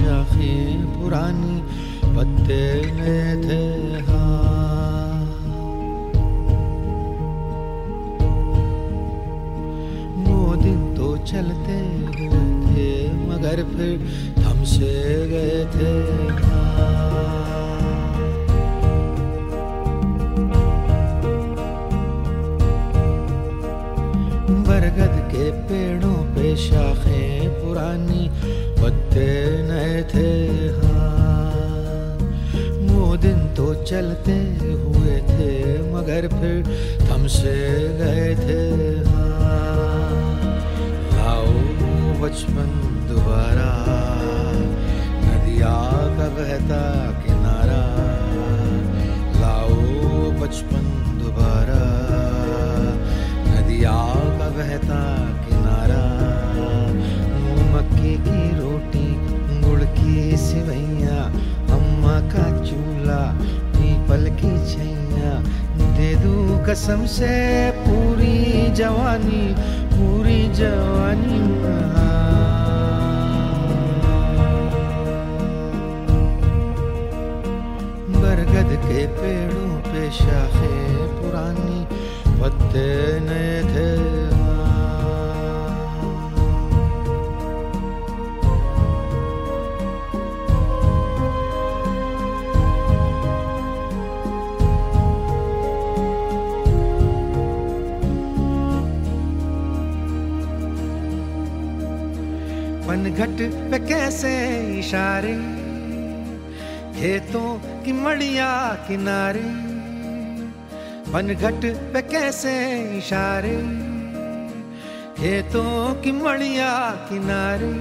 शाखें पुरानी, पत्ते नए थे हाँ। वो दिन तो चलते हुए थे मगर फिर थम से गए थे हाँ। बरगद के पेड़ों पे शाखें पुरानी, पत्ते नए थे हाँ। वो दिन तो चलते हुए थे मगर फिर थम से गए थे हाँ। लाओ बचपन दोबारा, नदिया का बहता किनारा। लाओ बचपन दोबारा, नदिया का बहता किनारा। मक्के की रोटी, गुड़ की सिवैया, अम्मा का चूल्हा, पीपल की छैया। दे दूं कसम से पूरी जवानी, पूरी जवानी बरगद के पेड़ों पे शाखें पुरानी, पत्ते नए थे पनघट पे कैसे इशारे, खेतों की मड़िया किनारे। पनघट पे कैसे इशारे, खेतों की मड़िया किनारे।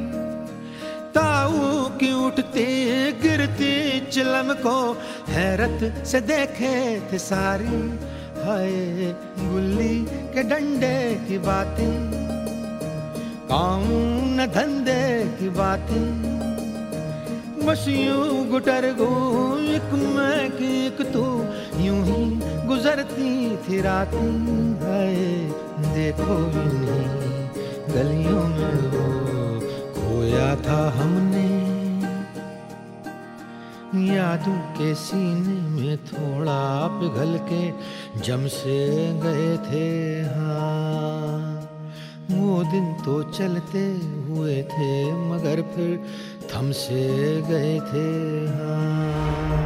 ताऊ की उठती गिरती चिलम को हैरत से देखे थे सारे। हाय गुल्ली के डंडे की बातें, काम न धंधे की बातें। बस यूं गुटर गो एक मैं की एक तू, यूं ही गुजरती थी रातें। हाय देखो इन्हीं गलियों में वो खोया था हमने। यादों के सीने में थोड़ा पिघल के जम से गए थे हाँ। वो दिन तो चलते हुए थे मगर फिर थम से गए थे हाँ।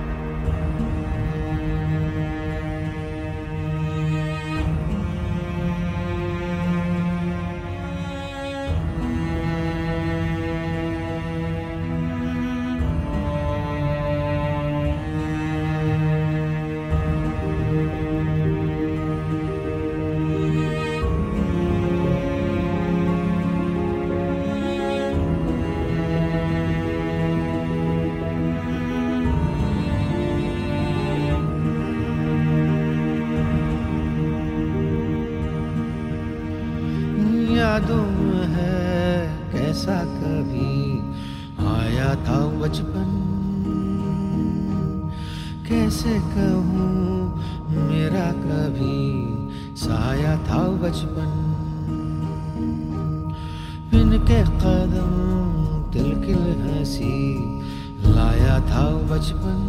यादों में है कैसा कभी आया था बचपन। कैसे कहूँ मेरा कभी साया था बचपन। इनके कदम तिलकिल हंसी लाया था बचपन।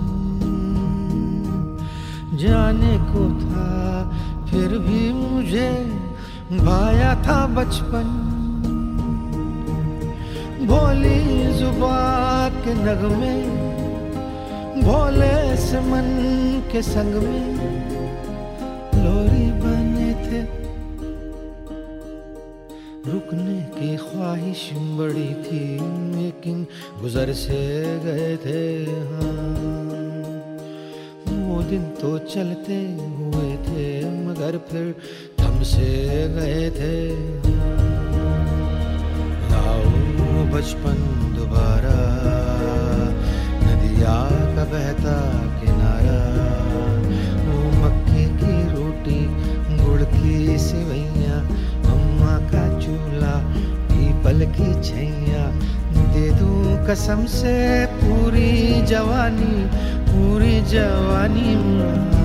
जाने को था फिर भी मुझे भाया था बचपन। भोली जुबान के नगमे भोले से मन के संग में लोरी बने थे। रुकने की ख्वाहिश बड़ी थी लेकिन गुजर से गए थे हाँ। वो दिन तो चलते हुए थे मगर फिर थम से गए थे। लाओ बचपन दोबारा, नदिया का बहता किनारा। वो मक्के की रोटी, गुड़ की सिवैया, अम्मा का चूल्हा, पीपल की छैया। दे दूं कसम से पूरी जवानी, पूरी जवानी